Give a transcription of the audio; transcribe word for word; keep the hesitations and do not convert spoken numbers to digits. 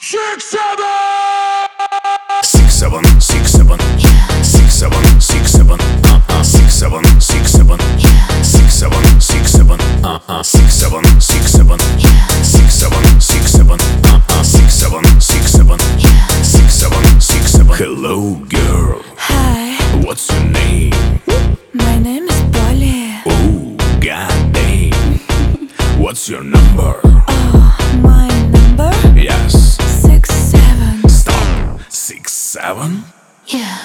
Six, seven! Six, seven, six, seven. Six, seven, six, seven. Uh-uh. Six, seven, six, seven. Six, seven, six, seven. Uh-uh. Six, seven, six, seven. Six, seven, six, seven. Uh-uh. Six, seven, six, seven. Six, seven, six, seven. Hello, girl. Hi. What's your name? My name is Polly. Oh, goddamn. What's your number? Oh, my number? Yes. Six, seven. Stop. Six, seven? Yeah.